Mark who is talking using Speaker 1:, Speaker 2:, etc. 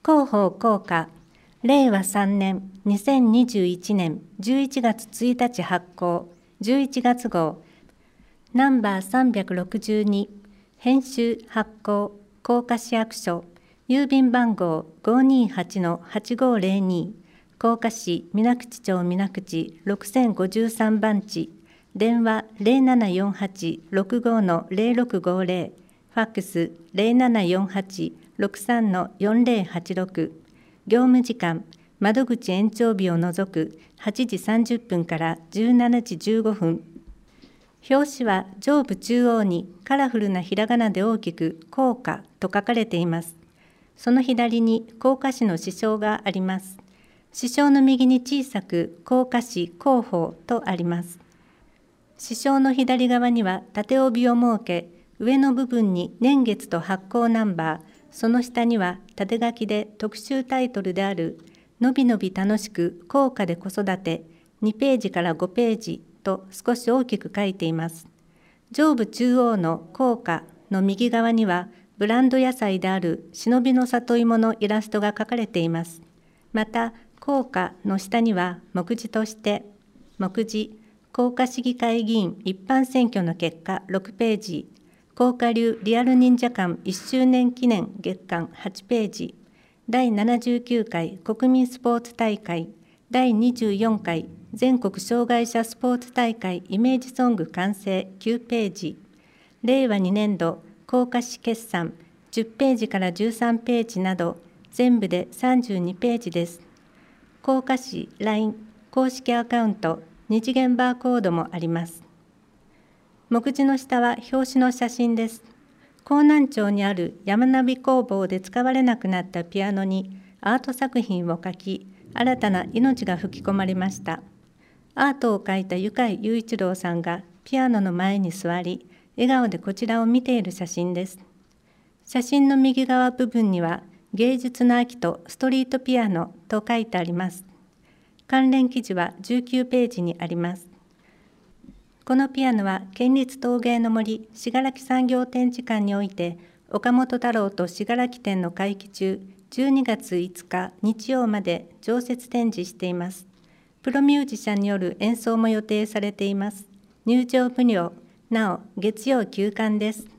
Speaker 1: 広報効果、令和3年2021年11月1日発行、11月号、ナンバー362、編集発行、甲賀市役所、郵便番号 528-8502、甲賀市水口町水口6053番地、電話0748-65-0650、ファックス0748-63-4086、業務時間、窓口延長日を除く8時30分から17時15分。表紙は上部中央にカラフルなひらがなで大きく甲賀と書かれています。その左に甲賀市の支章があります。支章の右に小さく甲賀市広報とあります。支章の左側には縦帯を設け、上の部分に年月と発行ナンバー、その下には縦書きで特集タイトルであるのびのび楽しく甲賀で子育て2ページから5ページと少し大きく書いています。上部中央の甲賀の右側にはブランド野菜である忍びの里芋のイラストが描かれています。また甲賀の下には目次として目次甲賀市議会議員一般選挙の結果6ページ、甲賀流リアル忍者館1周年記念月間8ページ、第79回国民スポーツ大会、第24回全国障害者スポーツ大会イメージソング完成9ページ、令和2年度甲賀市決算10ページから13ページなど全部で32ページです。甲賀市 LINE 公式アカウント2次元バーコードもあります。目次の下は表紙の写真です。江南町にある山並工房で使われなくなったピアノにアート作品を描き、新たな命が吹き込まれました。アートを描いた湯海雄一郎さんがピアノの前に座り、笑顔でこちらを見ている写真です。写真の右側部分には芸術の秋とストリートピアノと書いてあります。関連記事は19ページにあります。このピアノは県立陶芸の森信楽産業展示館において岡本太郎と信楽展の会期中12月5日日曜まで常設展示しています。プロミュージシャンによる演奏も予定されています。入場無料、なお月曜休館です。